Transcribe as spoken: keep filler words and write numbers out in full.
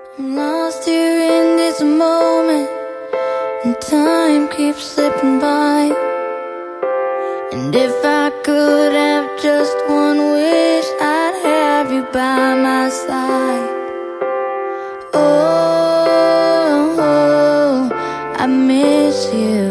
I'm lost here in this moment, and time keeps slipping by. And if I could have just one wish, I'd have you by my side. Oh, oh, I miss you.